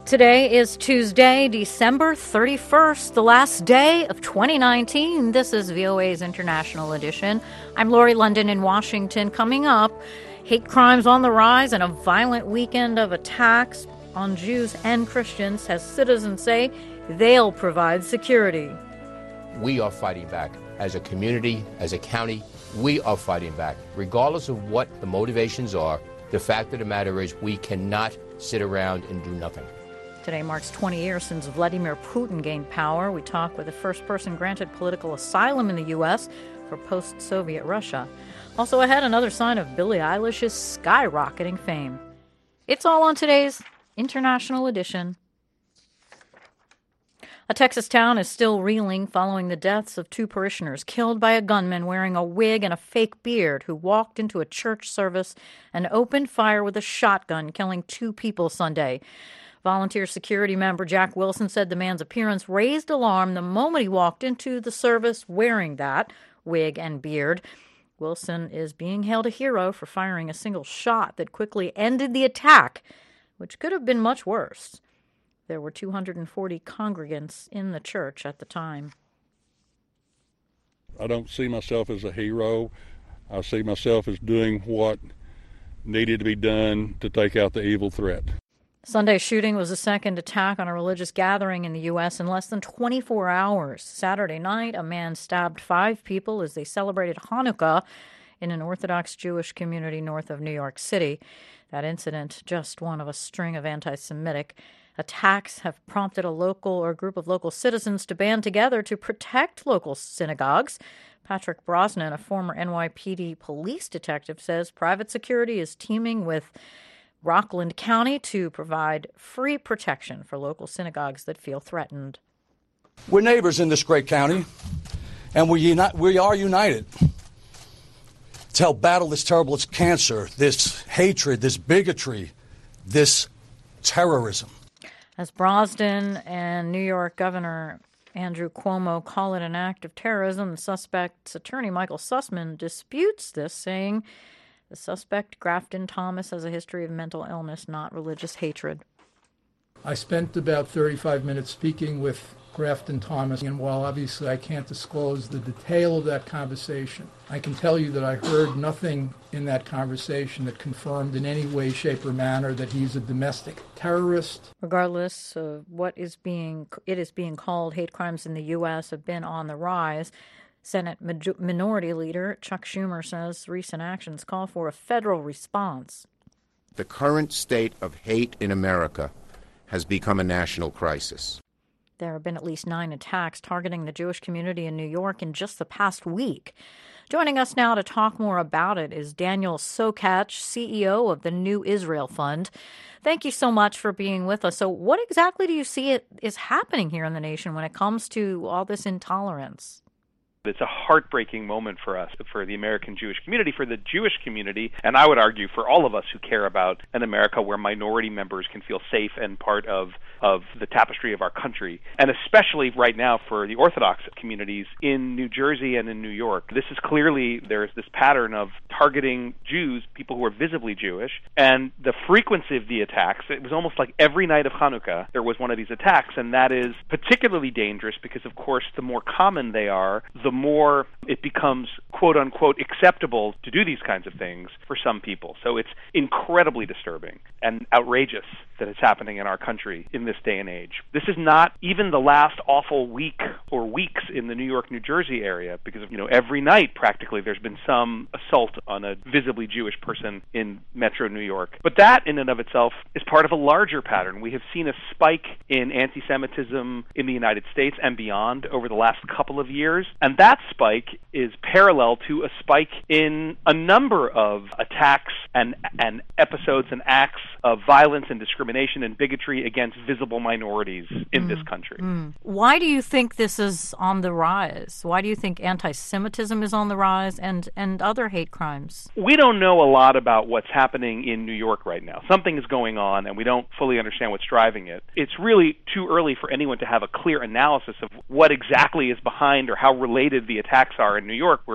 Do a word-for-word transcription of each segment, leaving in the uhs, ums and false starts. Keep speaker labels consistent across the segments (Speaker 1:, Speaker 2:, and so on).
Speaker 1: Today is Tuesday, December thirty-first, the last day of twenty nineteen. This is V O A's International Edition. I'm Lori London in Washington. Coming up, hate crimes on the rise and a violent weekend of attacks on Jews and Christians as citizens say they'll provide security.
Speaker 2: We are fighting back. As a community, as a county, we are fighting back. Regardless of what the motivations are, the fact of the matter is we cannot sit around and do nothing.
Speaker 1: Today marks twenty years since Vladimir Putin gained power. We talk with the first person granted political asylum in the U S for post-Soviet Russia. Also ahead, another sign of Billie Eilish's skyrocketing fame. It's all on today's International Edition. A Texas town is still reeling following the deaths of two parishioners killed by a gunman wearing a wig and a fake beard who walked into a church service and opened fire with a shotgun, killing two people Sunday. Volunteer security member Jack Wilson said the man's appearance raised alarm the moment he walked into the service wearing that wig and beard. Wilson is being hailed a hero for firing a single shot that quickly ended the attack, which could have been much worse. There were two hundred forty congregants in the church at the time.
Speaker 3: I don't see myself as a hero. I see myself as doing what needed to be done to take out the evil threat.
Speaker 1: Sunday's shooting was the second attack on a religious gathering in the U S in less than twenty-four hours. Saturday night, a man stabbed five people as they celebrated Hanukkah in an Orthodox Jewish community north of New York City. That incident, just one of a string of anti-Semitic attacks, have prompted a local or group of local citizens to band together to protect local synagogues. Patrick Brosnan, a former N Y P D police detective, says private security is teaming with Rockland County to provide free protection for local synagogues that feel threatened.
Speaker 4: We're neighbors in this great county, and we, uni- we are united to help battle this terrible this cancer, this hatred, this bigotry, this terrorism.
Speaker 1: As Brosnan and New York Governor Andrew Cuomo call it an act of terrorism, the suspect's attorney, Michael Sussman, disputes this, saying the suspect, Grafton Thomas, has a history of mental illness, not religious hatred.
Speaker 5: I spent about thirty-five minutes speaking with Grafton Thomas, and while obviously I can't disclose the detail of that conversation, I can tell you that I heard nothing in that conversation that confirmed in any way, shape, or manner that he's a domestic terrorist.
Speaker 1: Regardless of what is being, it is being called, hate crimes in the U S have been on the rise. Senate Minority Leader Chuck Schumer says recent actions call for a federal response.
Speaker 6: The current state of hate in America has become a national crisis.
Speaker 1: There have been at least nine attacks targeting the Jewish community in New York in just the past week. Joining us now to talk more about it is Daniel Sokach, C E O of the New Israel Fund. Thank you so much for being with us. So what exactly do you see it is happening here in the nation when it comes to all this intolerance?
Speaker 7: It's a heartbreaking moment for us, for the American Jewish community, for the Jewish community, and I would argue for all of us who care about an America where minority members can feel safe and part of, of the tapestry of our country, and especially right now for the Orthodox communities in New Jersey and in New York. This is clearly, there's this pattern of targeting Jews, people who are visibly Jewish, and the frequency of the attacks, it was almost like every night of Hanukkah there was one of these attacks, and that is particularly dangerous because, of course, the more common they are, the the more it becomes, quote-unquote, acceptable to do these kinds of things for some people. So it's incredibly disturbing and outrageous that it's happening in our country in this day and age. This is not even the last awful week or weeks in the New York, New Jersey area, because, you know, every night practically there's been some assault on a visibly Jewish person in Metro New York. But that in and of itself is part of a larger pattern. We have seen a spike in anti-Semitism in the United States and beyond over the last couple of years, and that spike is parallel to a spike in a number of attacks and and episodes and acts of violence and discrimination and bigotry against visible minorities in mm. this country.
Speaker 1: Mm. Why do you think this is on the rise? Why do you think anti-Semitism is on the rise and, and other hate crimes?
Speaker 7: We don't know a lot about what's happening in New York right now. Something is going on, and we don't fully understand what's driving it. It's really too early for anyone to have a clear analysis of what exactly is behind or how related the attacks are in New York. We're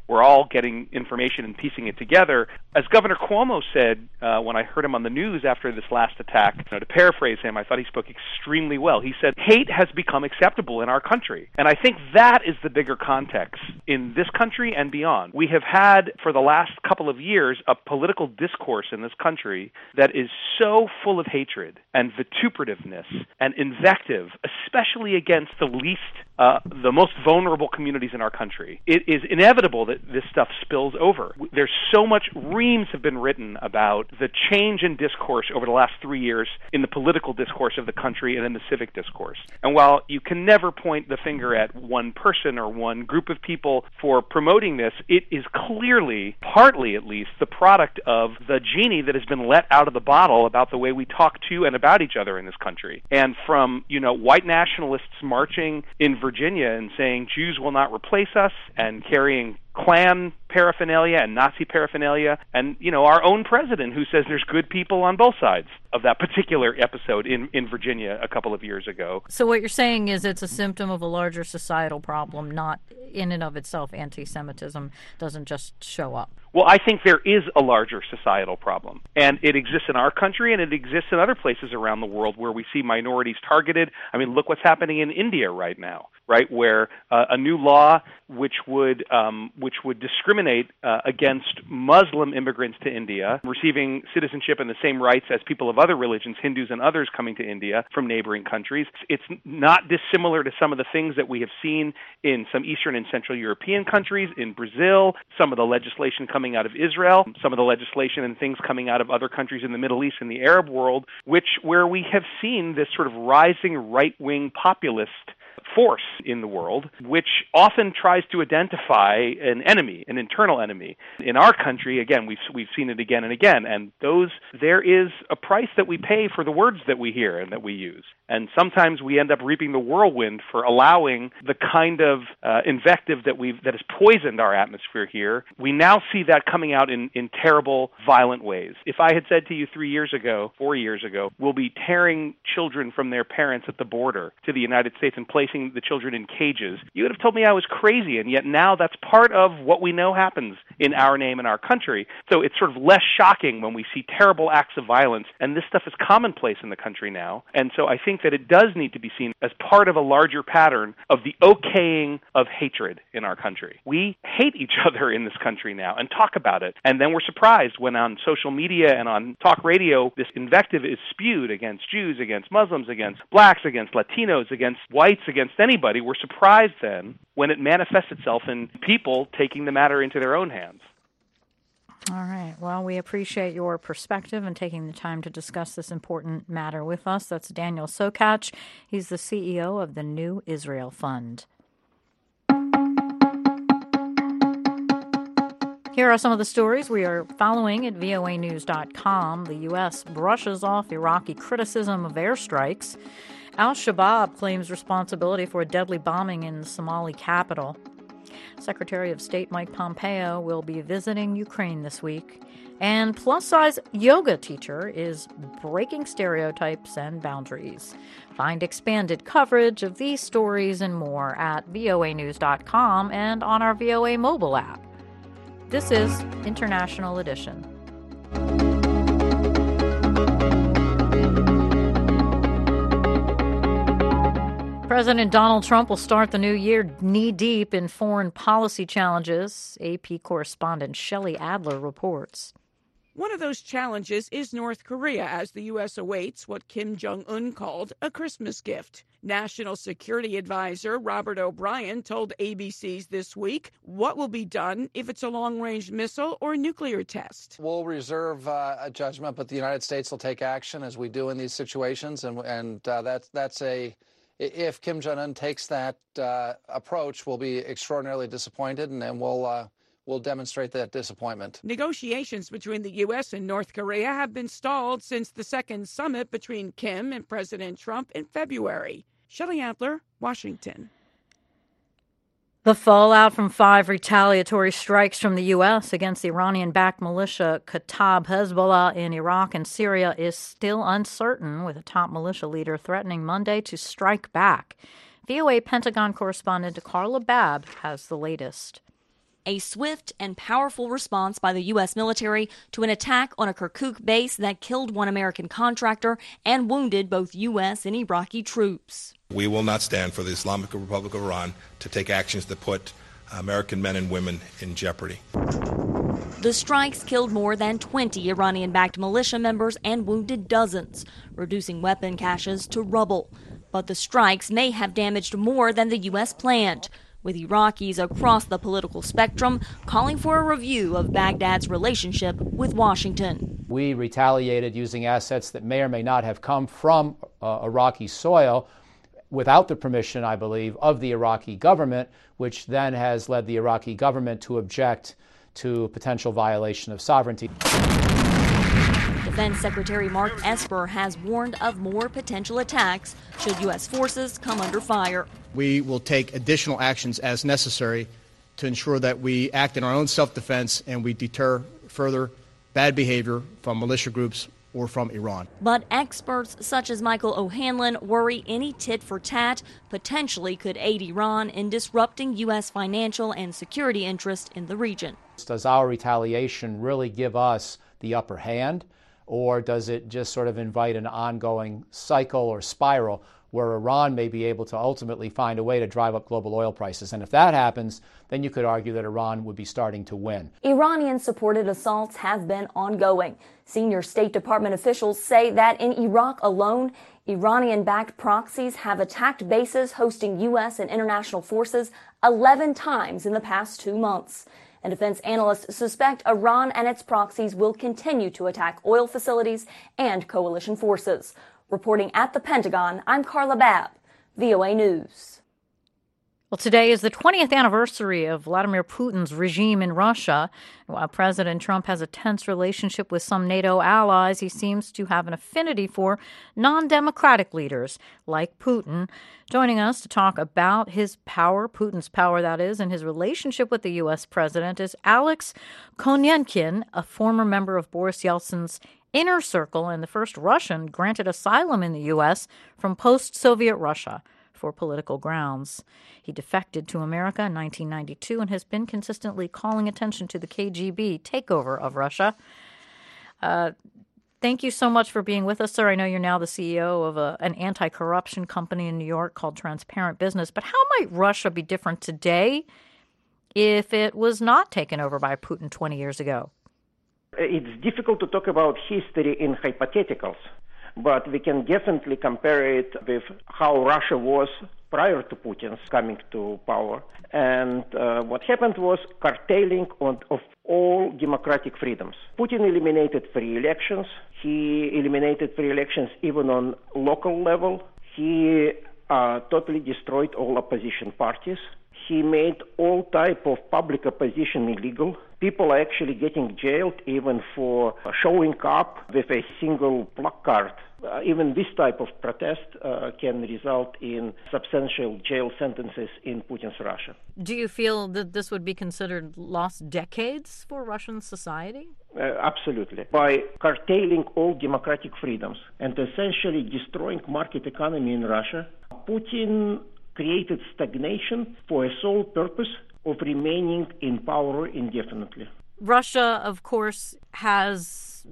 Speaker 7: we're all getting information and piecing it together. As Governor Cuomo said uh, when I heard him on the news after this last attack, you know, to paraphrase him, I thought he spoke extremely well. He said, hate has become acceptable in our country. And I think that is the bigger context in this country and beyond. We have had, for the last couple of years, a political discourse in this country that is so full of hatred and vituperativeness and invective, especially against the least, uh, the most vulnerable communities in our country. It is inevitable that this stuff spills over. There's so much, reams have been written about the change in discourse over the last three years in the political discourse of the country and in the civic discourse. And while you can never point the finger at one person or one group of people for promoting this, it is clearly, partly at least, the product of the genie that has been let out of the bottle about the way we talk to and about each other in this country. And from, you know, white nationalists marching in Virginia and saying Jews will not replace us and carrying Klan paraphernalia and Nazi paraphernalia, and, you know, our own president who says there's good people on both sides of that particular episode in, in Virginia a couple of years ago.
Speaker 1: So what you're saying is it's a symptom of a larger societal problem, not in and of itself anti-Semitism doesn't just show up.
Speaker 7: Well, I think there is a larger societal problem, and it exists in our country, and it exists in other places around the world where we see minorities targeted. I mean, look what's happening in India right now, right, where uh, a new law which would um, which would discriminate uh, against Muslim immigrants to India, receiving citizenship and the same rights as people of other religions, Hindus and others coming to India from neighboring countries. It's not dissimilar to some of the things that we have seen in some Eastern and Central European countries, in Brazil, some of the legislation coming coming out of Israel, some of the legislation and things coming out of other countries in the Middle East and the Arab world, which where we have seen this sort of rising right-wing populist force in the world, which often tries to identify an enemy, an internal enemy. In our country, again, we've we've seen it again and again, and those there is a price that we pay for the words that we hear and that we use. And sometimes we end up reaping the whirlwind for allowing the kind of uh, invective that we've that has poisoned our atmosphere here. We now see that coming out in, in terrible, violent ways. If I had said to you three years ago, four years ago, we'll be tearing children from their parents at the border to the United States and placing the children in cages, you would have told me I was crazy, and yet now that's part of what we know happens in our name and our country. So it's sort of less shocking when we see terrible acts of violence, and this stuff is commonplace in the country now. And so I think that it does need to be seen as part of a larger pattern of the okaying of hatred in our country. We hate each other in this country now and talk about it, and then we're surprised when on social media and on talk radio this invective is spewed against Jews, against Muslims, against blacks, against Latinos, against whites, against anybody. We're surprised then when it manifests itself in people taking the matter into their own hands.
Speaker 1: All right. Well, we appreciate your perspective and taking the time to discuss this important matter with us. That's Daniel Sokach. He's the C E O of the New Israel Fund. Here are some of the stories we are following at V O A news dot com. The U S brushes off Iraqi criticism of airstrikes. Al-Shabaab claims responsibility for a deadly bombing in the Somali capital. Secretary of State Mike Pompeo will be visiting Ukraine this week. And plus-size yoga teacher is breaking stereotypes and boundaries. Find expanded coverage of these stories and more at V O A news dot com and on our V O A mobile app. This is International Edition. President Donald Trump will start the new year knee-deep in foreign policy challenges. A P correspondent Shelley Adler reports.
Speaker 8: One of those challenges is North Korea, as the U S awaits what Kim Jong-un called a Christmas gift. National Security Advisor Robert O'Brien told A B C's This Week what will be done if it's a long-range missile or nuclear test.
Speaker 9: We'll reserve uh, a judgment, but the United States will take action as we do in these situations, and, and uh, that's, that's a... If Kim Jong-un takes that uh, approach, we'll be extraordinarily disappointed, and then we'll uh, we'll demonstrate that disappointment.
Speaker 8: Negotiations between the U S and North Korea have been stalled since the second summit between Kim and President Trump in February. Shelley Adler, Washington.
Speaker 1: The fallout from five retaliatory strikes from the U S against the Iranian-backed militia Kataib Hezbollah in Iraq and Syria is still uncertain, with a top militia leader threatening Monday to strike back. V O A Pentagon correspondent Carla Babb has the latest.
Speaker 10: a swift and powerful response by the U S military to an attack on a Kirkuk base that killed one American contractor and wounded both U S and Iraqi troops.
Speaker 11: We will not stand for the Islamic Republic of Iran to take actions that put American men and women in jeopardy.
Speaker 10: The strikes killed more than twenty Iranian-backed militia members and wounded dozens, reducing weapon caches to rubble. But the strikes may have damaged more than the U S planned, with Iraqis across the political spectrum calling for a review of Baghdad's relationship with Washington.
Speaker 12: We retaliated using assets that may or may not have come from uh, Iraqi soil without the permission, I believe, of the Iraqi government, which then has led the Iraqi government to object to potential violation of sovereignty.
Speaker 10: Defense Secretary Mark Esper has warned of more potential attacks should U S forces come under fire.
Speaker 13: We will take additional actions as necessary to ensure that we act in our own self-defense and we deter further bad behavior from militia groups or from Iran.
Speaker 10: But experts such as Michael O'Hanlon worry any tit-for-tat potentially could aid Iran in disrupting U S financial and security interests in the region.
Speaker 12: Does our retaliation really give us the upper hand, or does it just sort of invite an ongoing cycle or spiral where Iran may be able to ultimately find a way to drive up global oil prices? And if that happens, then you could argue that Iran would be starting to win.
Speaker 10: Iranian-supported assaults have been ongoing. Senior State Department officials say that in Iraq alone, Iranian-backed proxies have attacked bases hosting U S and international forces eleven times in the past two months. And defense analysts suspect Iran and its proxies will continue to attack oil facilities and coalition forces. Reporting at the Pentagon, I'm Carla Babb, V O A News.
Speaker 1: Well, today is the twentieth anniversary of Vladimir Putin's regime in Russia. While President Trump has a tense relationship with some NATO allies, he seems to have an affinity for non-democratic leaders like Putin. Joining us to talk about his power, Putin's power that is, and his relationship with the U S president is Alex Konenkin, a former member of Boris Yeltsin's inner circle and the first Russian granted asylum in the U S from post-Soviet Russia for political grounds. He defected to America in nineteen ninety-two and has been consistently calling attention to the K G B takeover of Russia. Uh, thank you so much for being with us, sir. I know you're now the C E O of a, an anti-corruption company in New York called Transparent Business. But how might Russia be different today if it was not taken over by Putin twenty years ago?
Speaker 14: It's difficult to talk about history in hypotheticals, but we can definitely compare it with how Russia was prior to Putin's coming to power. And uh, what happened was curtailing on, of all democratic freedoms. Putin eliminated free elections. He eliminated free elections even on local level. He uh, totally destroyed all opposition parties. He made all type of public opposition illegal. People are actually getting jailed even for showing up with a single placard. Uh, even this type of protest uh, can result in substantial jail sentences in Putin's Russia.
Speaker 1: Do you feel that this would be considered lost decades for Russian society?
Speaker 14: Uh, absolutely. By curtailing all democratic freedoms and essentially destroying market economy in Russia, Putin created stagnation for a sole purpose of remaining in power indefinitely.
Speaker 1: Russia, of course, has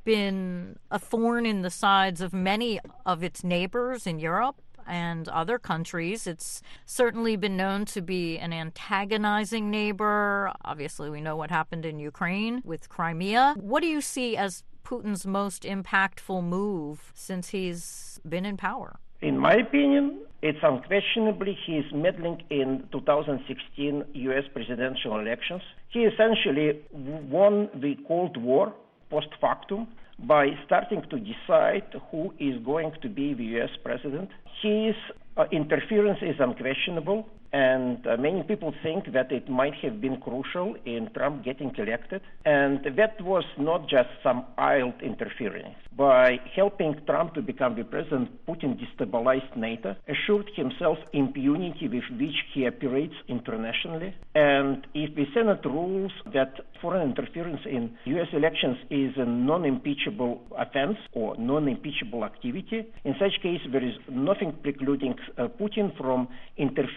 Speaker 1: been a thorn in the sides of many of its neighbors in Europe and other countries. It's certainly been known to be an antagonizing neighbor. Obviously, we know what happened in Ukraine with Crimea. What do you see as Putin's most impactful move since he's been in power?
Speaker 14: In my opinion, it's unquestionably he is meddling in two thousand sixteen U S presidential elections. He essentially won the Cold War post factum by starting to decide who is going to be the U S president. His uh, interference is unquestionable, and uh, many people think that it might have been crucial in Trump getting elected. And that was not just some idle interference. By helping Trump to become the president, Putin destabilized NATO, assured himself impunity with which he operates internationally. And if the Senate rules that foreign interference in U S elections is a non-impeachable offense or non-impeachable activity, in such case there is nothing precluding uh, Putin from interfering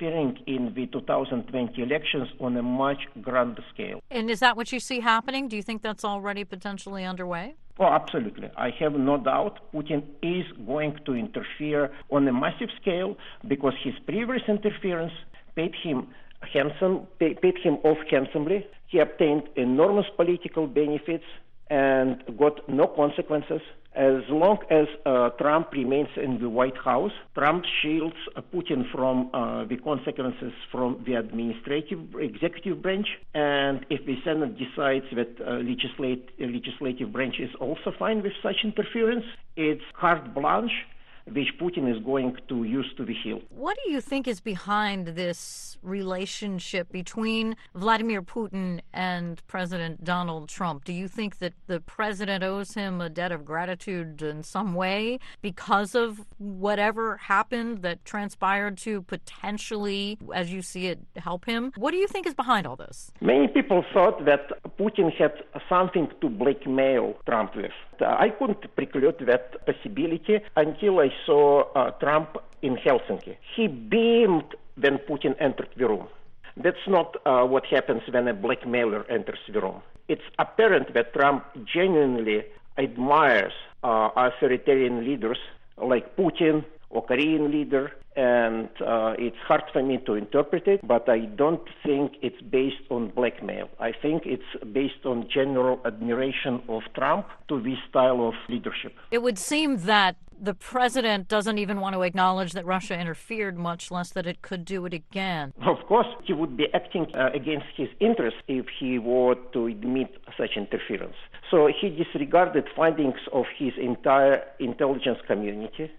Speaker 14: in the two thousand twenty elections on a much grander scale.
Speaker 1: And is that what you see happening? Do you think that's already potentially underway?
Speaker 14: Oh, absolutely. I have no doubt Putin is going to interfere on a massive scale because his previous interference paid him handsome, paid him off handsomely. He obtained enormous political benefits and got no consequences. As long as uh, Trump remains in the White House, Trump shields uh, Putin from uh, the consequences from the administrative executive branch. And if the Senate decides that uh, legislate, uh, legislative branch is also fine with such interference, it's carte blanche, which Putin is going to use to the hilt.
Speaker 1: What do you think is behind this relationship between Vladimir Putin and President Donald Trump? Do you think that the president owes him a debt of gratitude in some way because of whatever happened that transpired to potentially, as you see it, help him? What do you think is behind all this?
Speaker 14: Many people thought that Putin had something to blackmail Trump with. I couldn't preclude that possibility until I saw uh, Trump in Helsinki. He beamed when Putin entered the room. That's not uh, what happens when a blackmailer enters the room. It's apparent that Trump genuinely admires uh, authoritarian leaders like Putin or Korean leader, and uh, it's hard for me to interpret it, but I don't think it's based on blackmail. I think it's based on general admiration of Trump to this style of leadership.
Speaker 1: It would seem that the president doesn't even want to acknowledge that Russia interfered, much less that it could do it again.
Speaker 14: Of course, he would be acting uh, against his interests if he were to admit such interference. So he disregarded findings of his entire intelligence community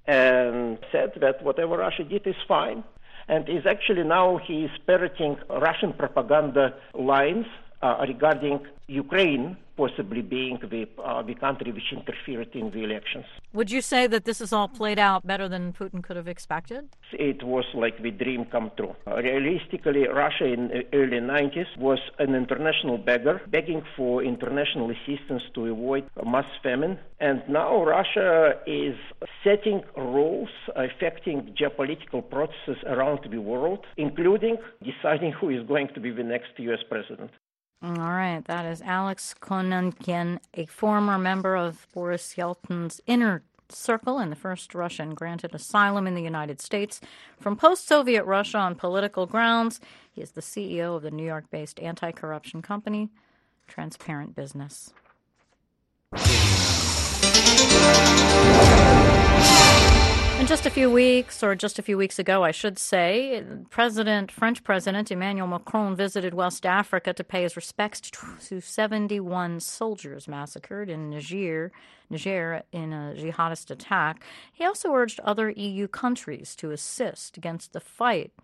Speaker 14: and said that whatever Russia did is fine. And is actually now he is parroting Russian propaganda lines uh, regarding Ukraine possibly being the, uh, the country which interfered in the elections.
Speaker 1: Would you say that this is all played out better than Putin could have expected?
Speaker 14: It was like the dream come true. Uh, realistically, Russia in the early nineties was an international beggar, begging for international assistance to avoid a mass famine. And now Russia is setting rules affecting geopolitical processes around the world, including deciding who is going to be the next U S president.
Speaker 1: All right, that is Alex Kononkian, a former member of Boris Yeltsin's inner circle and the first Russian granted asylum in the United States from post-Soviet Russia on political grounds. He is the C E O of the New York-based anti-corruption company, Transparent Business. In just a few weeks, or just a few weeks ago, I should say, President, French President Emmanuel Macron visited West Africa to pay his respects to seventy-one soldiers massacred in Niger, Niger in a jihadist attack. He also urged other E U countries to assist against the fight.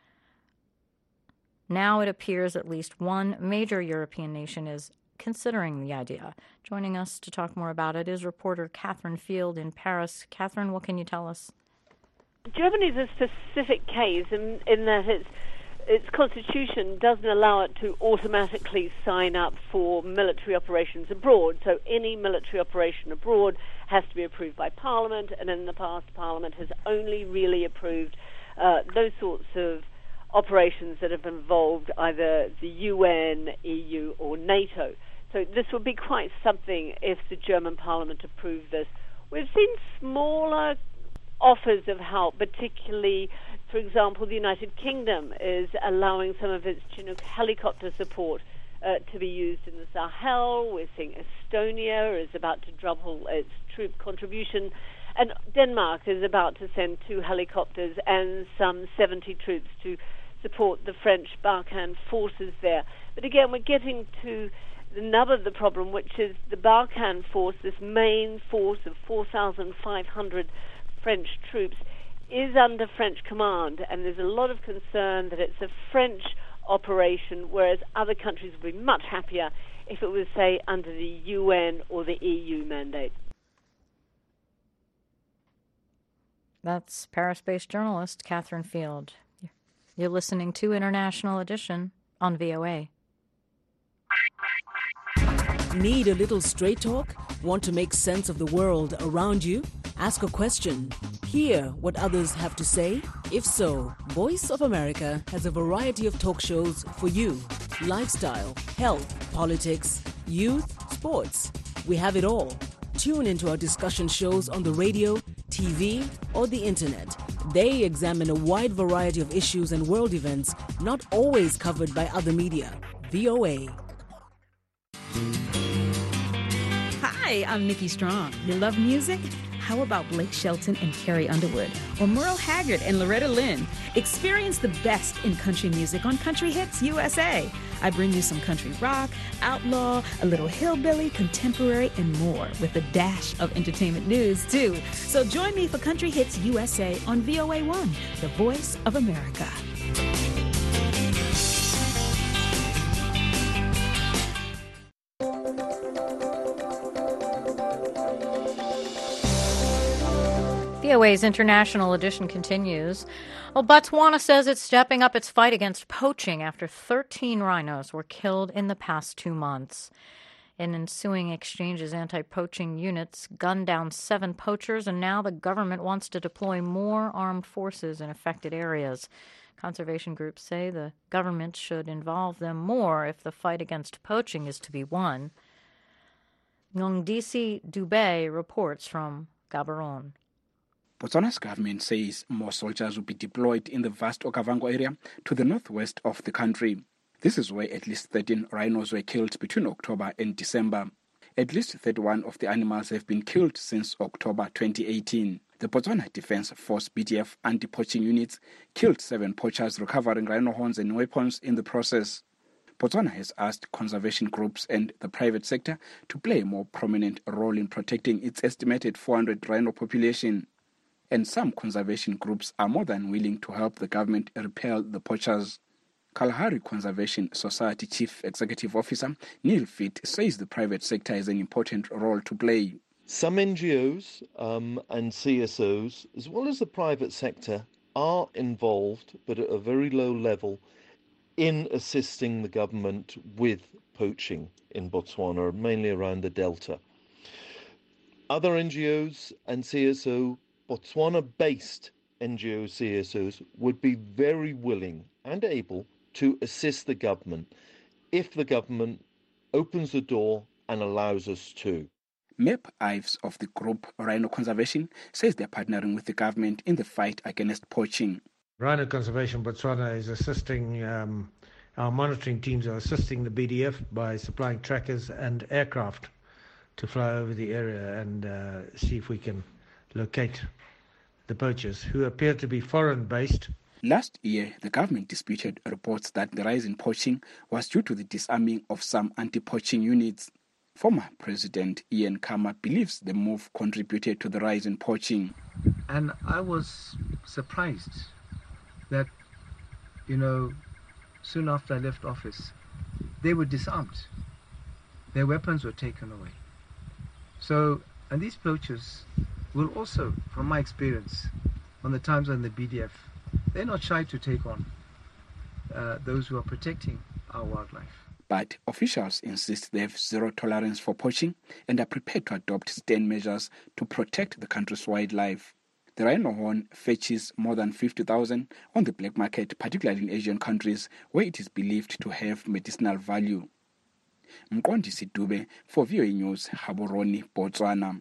Speaker 1: Now it appears at least one major European nation is considering the idea. Joining us to talk more about it is reporter Catherine Field in Paris. Catherine, what can you tell us?
Speaker 15: Germany is a specific case in, in that its, its constitution doesn't allow it to automatically sign up for military operations abroad. So any military operation abroad has to be approved by Parliament, and in the past Parliament has only really approved uh, those sorts of operations that have involved either the U N, E U, or NATO. So this would be quite something if the German Parliament approved this. We've seen smaller offers of help, particularly, for example, the United Kingdom is allowing some of its Chinook helicopter support uh, to be used in the Sahel. We're seeing Estonia is about to double its troop contribution. And Denmark is about to send two helicopters and some seventy troops to support the French Barkhane forces there. But again, we're getting to the nub of the problem, which is the Barkhane force, this main force of four thousand five hundred French troops, is under French command, and there's a lot of concern that it's a French operation, whereas other countries would be much happier if it was, say, under the U N or the E U mandate.
Speaker 1: That's Paris-based journalist Catherine Field. You're listening to International Edition on V O A.
Speaker 16: Need a little straight talk? Want to make sense of the world around you? Ask a question. Hear what others have to say? If so, Voice of America has a variety of talk shows for you. Lifestyle, health, politics, youth, sports. We have it all. Tune into our discussion shows on the radio, T V, or the internet. They examine a wide variety of issues and world events not always covered by other media. V O A.
Speaker 17: Hi, I'm Nikki Strong. You love music? How about Blake Shelton and Carrie Underwood? Or Merle Haggard and Loretta Lynn? Experience the best in country music on Country Hits U S A. I bring you some country rock, outlaw, a little hillbilly, contemporary, and more, with a dash of entertainment news, too. So join me for Country Hits U S A on V O A one, the voice of America.
Speaker 1: V O A's International Edition continues. Well, Botswana says it's stepping up its fight against poaching after thirteen rhinos were killed in the past two months. In ensuing exchanges, anti-poaching units gunned down seven poachers, and now the government wants to deploy more armed forces in affected areas. Conservation groups say the government should involve them more if the fight against poaching is to be won. Ngondisi Dube reports from Gaborone.
Speaker 18: Botswana's government says more soldiers will be deployed in the vast Okavango area to the northwest of the country. This is where at least thirteen rhinos were killed between October and December. At least thirty-one of the animals have been killed since October twenty eighteen. The Botswana Defence Force B D F anti-poaching units killed seven poachers, recovering rhino horns and weapons in the process. Botswana has asked conservation groups and the private sector to play a more prominent role in protecting its estimated four hundred rhino population. And some conservation groups are more than willing to help the government repel the poachers. Kalahari Conservation Society Chief Executive Officer Neil Fitt says the private sector has an important role to play.
Speaker 19: Some N G Os um, and C S Os, as well as the private sector, are involved, but at a very low level, in assisting the government with poaching in Botswana, mainly around the Delta. Other N G Os and C S O, Botswana-based N G O C S Os, would be very willing and able to assist the government if the government opens the door and allows us to.
Speaker 18: Mep Ives of the group Rhino Conservation says they're partnering with the government in the fight against poaching.
Speaker 20: Rhino Conservation Botswana is assisting, um, our monitoring teams are assisting the B D F by supplying trackers and aircraft to fly over the area and uh, see if we can locate the poachers, who appear to be foreign-based.
Speaker 18: Last year, the government disputed reports that the rise in poaching was due to the disarming of some anti-poaching units. Former President Ian Khama believes the move contributed to the rise in poaching.
Speaker 21: And I was surprised that, you know, soon after I left office, they were disarmed. Their weapons were taken away. So, and these poachers will also, from my experience, on the times on the B D F, they're not shy to take on uh, those who are protecting our wildlife.
Speaker 18: But officials insist they have zero tolerance for poaching and are prepared to adopt stern measures to protect the country's wildlife. The rhino horn fetches more than fifty thousand on the black market, particularly in Asian countries where it is believed to have medicinal value. Mqondisi Dube for V O A News, Gaborone, Botswana.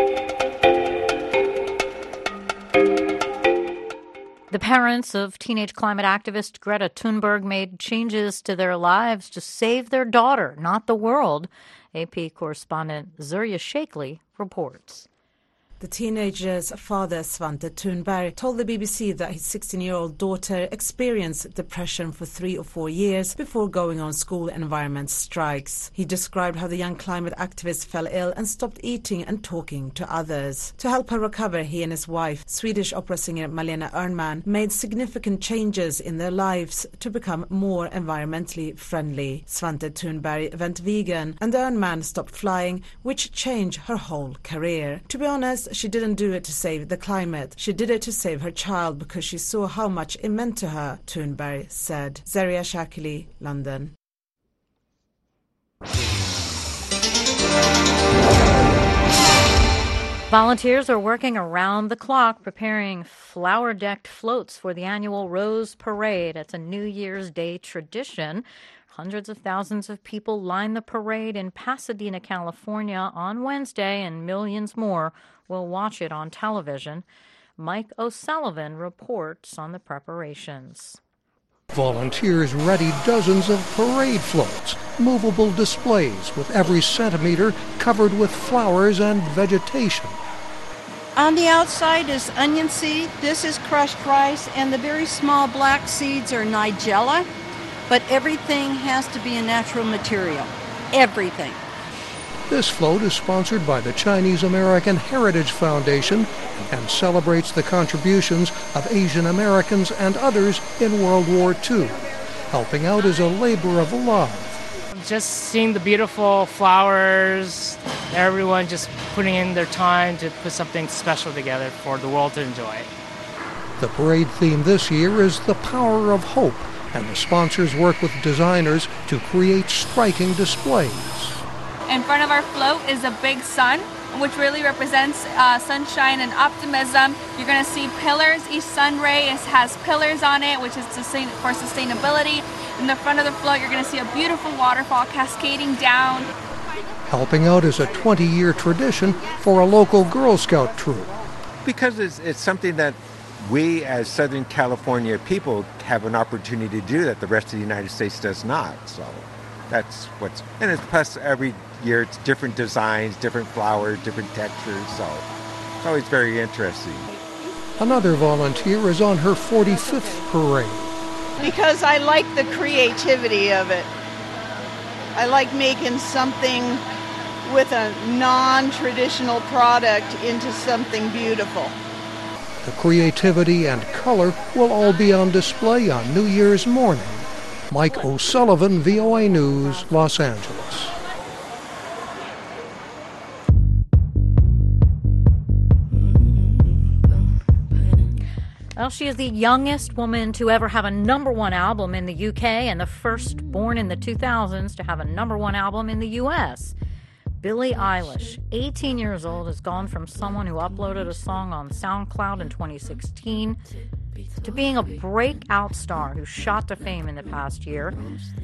Speaker 1: The parents of teenage climate activist Greta Thunberg made changes to their lives to save their daughter, not the world. A P correspondent Zurya Shakely reports.
Speaker 22: The teenager's father, Svante Thunberg, told the B B C that his sixteen-year-old daughter experienced depression for three or four years before going on school environment strikes. He described how the young climate activist fell ill and stopped eating and talking to others. To help her recover, he and his wife, Swedish opera singer Malena Ernman, made significant changes in their lives to become more environmentally friendly. Svante Thunberg went vegan and Ernman stopped flying, which changed her whole career. To be honest, she didn't do it to save the climate. She did it to save her child because she saw how much it meant to her, Thunberg said. Zurya Shakely, London.
Speaker 1: Volunteers are working around the clock preparing flower-decked floats for the annual Rose Parade. It's a New Year's Day tradition. Hundreds of thousands of people line the parade in Pasadena, California on Wednesday, and millions more will watch it on television. Mike O'Sullivan reports on the preparations.
Speaker 2: Volunteers ready dozens of parade floats, movable displays with every centimeter covered with flowers and vegetation.
Speaker 3: On the outside is onion seed, this is crushed rice, and the very small black seeds are nigella, but everything has to be a natural material. Everything.
Speaker 2: This float is sponsored by the Chinese American Heritage Foundation and celebrates the contributions of Asian Americans and others in World War Two. Helping out is a labor of love.
Speaker 23: Just seeing the beautiful flowers, everyone just putting in their time to put something special together for the world to enjoy.
Speaker 2: The parade theme this year is the power of hope, and the sponsors work with designers to create striking displays.
Speaker 24: In front of our float is a big sun, which really represents uh, sunshine and optimism. You're going to see pillars. Each sun ray is, has pillars on it, which is sustain, for sustainability. In the front of the float, you're going to see a beautiful waterfall cascading down.
Speaker 2: Helping out is a twenty-year tradition for a local Girl Scout troop.
Speaker 25: Because it's, it's something that we as Southern California people have an opportunity to do that the rest of the United States does not. So that's what's, and it's plus every year it's different designs, different flowers, different textures, so it's always very interesting.
Speaker 2: Another volunteer is on her forty-fifth parade.
Speaker 3: Because I like the creativity of it. I like making something with a non-traditional product into something beautiful.
Speaker 2: The creativity and color will all be on display on New Year's morning. Mike O'Sullivan, V O A News, Los Angeles.
Speaker 1: Well, she is the youngest woman to ever have a number one album in the U K and the first born in the two thousands to have a number one album in the U S. Billie Eilish, eighteen years old, has gone from someone who uploaded a song on SoundCloud in twenty sixteen to being a breakout star who shot to fame in the past year.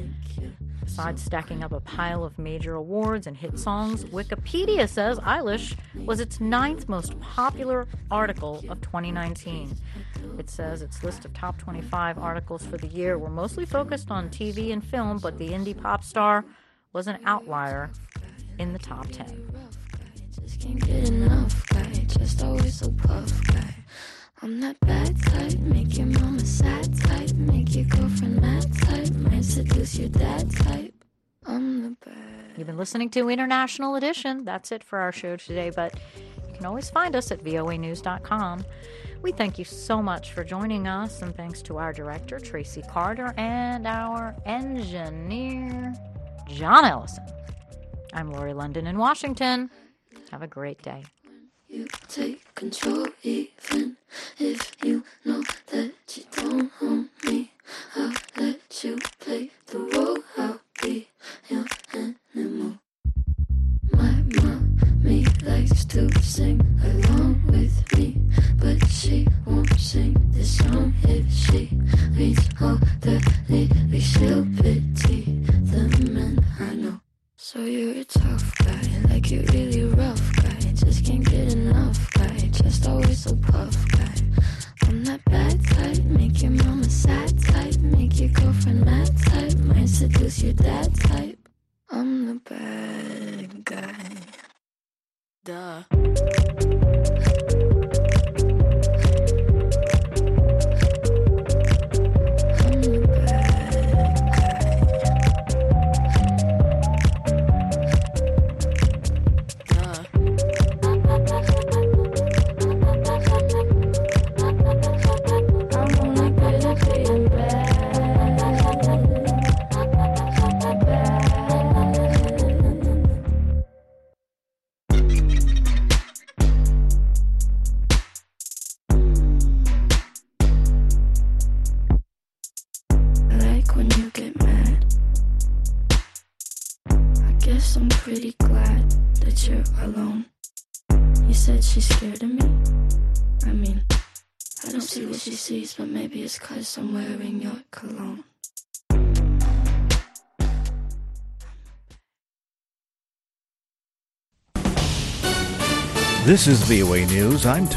Speaker 1: Besides stacking up a pile of major awards and hit songs, Wikipedia says Eilish was its ninth most popular article of twenty nineteen. It says its list of top twenty-five articles for the year were mostly focused on T V and film, but the indie pop star was an outlier in the top ten.
Speaker 26: Just can't get enough, guy. Just always so puff, guy. I'm that bad type, make your mama sad type, make your girlfriend mad type, might seduce your dad type. I'm the bad.
Speaker 1: You've been listening to International Edition. That's it for our show today, but you can always find us at V O A news dot com. We thank you so much for joining us, and thanks to our director, Tracy Carter, and our engineer, John Ellison. I'm Lori London in Washington. Have a great day.
Speaker 26: You take control even if you know that you don't own me. I'll let you play the role. I'll be your animal. My mommy likes to sing along with me, but she won't sing this song if she reads all the lyrics. She'll pity the men I know. So you're a tough guy, like you're really rough guy. Just can't get enough guy, just always so puff guy. I'm that bad type, make your mama sad type, make your girlfriend mad type, might seduce your dad type. I'm the bad guy. Duh. said she's scared of me. I mean, I don't see what she sees, but maybe it's 'cause I'm wearing your cologne.
Speaker 4: This is V O A News. I'm